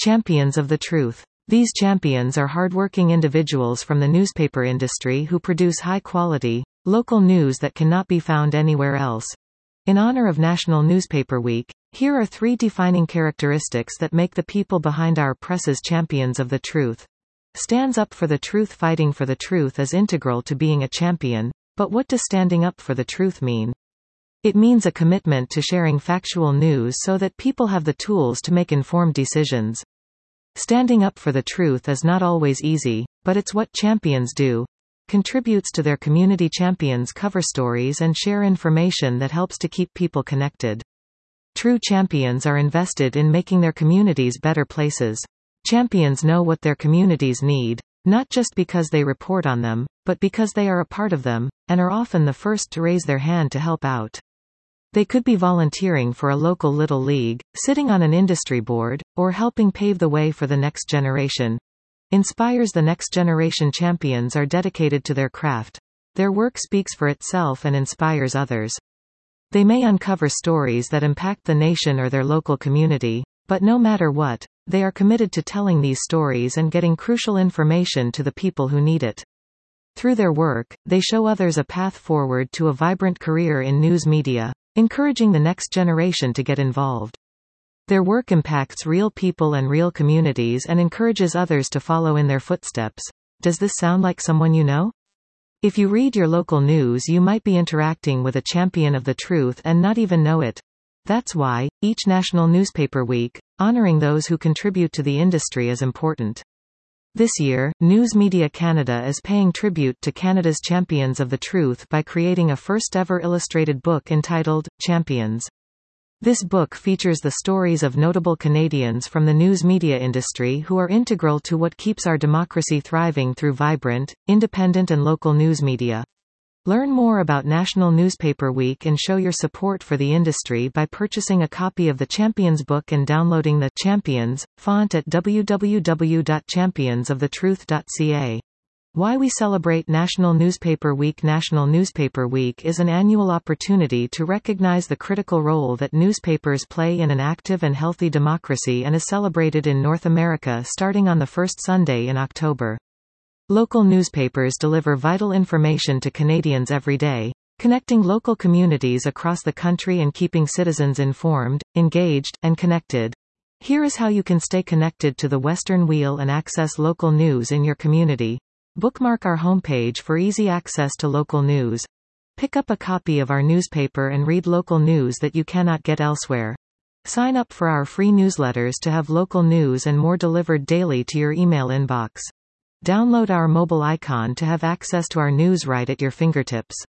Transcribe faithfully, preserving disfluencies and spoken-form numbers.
Champions of the truth. These champions are hardworking individuals from the newspaper industry who produce high-quality, local news that cannot be found anywhere else. In honor of National Newspaper Week, here are three defining characteristics that make the people behind our presses champions of the truth. Stands up for the truth. Fighting for the truth is integral to being a champion, but what does standing up for the truth mean? It means a commitment to sharing factual news so that people have the tools to make informed decisions. Standing up for the truth is not always easy, but it's what champions do. Contributes to their community. Champions cover stories and share information that helps to keep people connected. True champions are invested in making their communities better places. Champions know what their communities need, not just because they report on them, but because they are a part of them, and are often the first to raise their hand to help out. They could be volunteering for a local little league, sitting on an industry board, or helping pave the way for the next generation. Inspires the next generation. Champions are dedicated to their craft. Their work speaks for itself and inspires others. They may uncover stories that impact the nation or their local community, but no matter what, they are committed to telling these stories and getting crucial information to the people who need it. Through their work, they show others a path forward to a vibrant career in news media, encouraging the next generation to get involved. Their work impacts real people and real communities and encourages others to follow in their footsteps. Does this sound like someone you know? If you read your local news, you might be interacting with a champion of the truth and not even know it. That's why, each National Newspaper Week, honoring those who contribute to the industry is important. This year, News Media Canada is paying tribute to Canada's Champions of the Truth by creating a first-ever illustrated book entitled, Champions. This book features the stories of notable Canadians from the news media industry who are integral to what keeps our democracy thriving through vibrant, independent and local news media. Learn more about National Newspaper Week and show your support for the industry by purchasing a copy of the Champions book and downloading the Champions font at w w w dot champions of the truth dot c a. Why we celebrate National Newspaper Week. National Newspaper Week is an annual opportunity to recognize the critical role that newspapers play in an active and healthy democracy and is celebrated in North America starting on the first Sunday in October. Local newspapers deliver vital information to Canadians every day, connecting local communities across the country and keeping citizens informed, engaged, and connected. Here is how you can stay connected to the Western Wheel and access local news in your community. Bookmark our homepage for easy access to local news. Pick up a copy of our newspaper and read local news that you cannot get elsewhere. Sign up for our free newsletters to have local news and more delivered daily to your email inbox. Download our mobile icon to have access to our news right at your fingertips.